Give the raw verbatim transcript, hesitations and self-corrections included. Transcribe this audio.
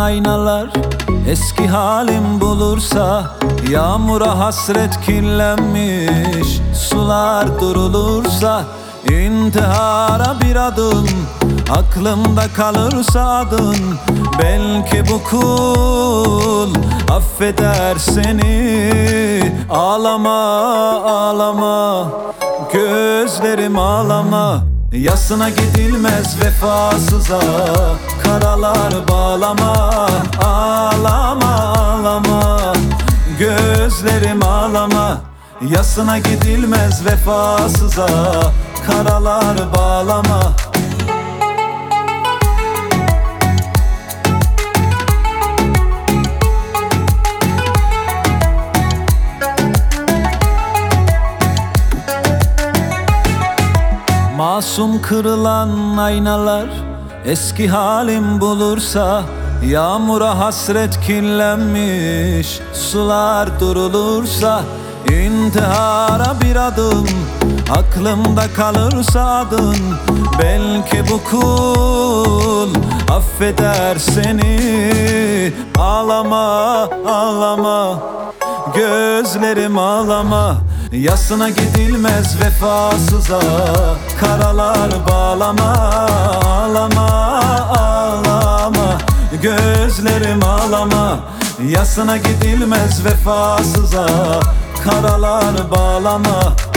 aynalar eski halim bulursa, yağmura hasret kirlenmiş sular durulursa, intihara bir adım aklımda kalırsa adın, belki bu kul affeder seni. Ağlama ağlama gözlerim ağlama, yasına gidilmez vefasıza karalar bağlama. Ağlama ağlama gözlerim ağlama, yasına gidilmez vefasıza karalar bağlama. Masum kırılan aynalar eski halim bulursa, yağmura hasret kirlenmiş sular durulursa, intihara bir adım aklımda kalırsa adın, belki bu kul affeder seni. Ağlama ağlama gözlerim ağlama, yasına gidilmez vefasıza karalar bağlama. Ağlama ağlama gözlerim ağlama, yasına gidilmez vefasıza karalar bağlama.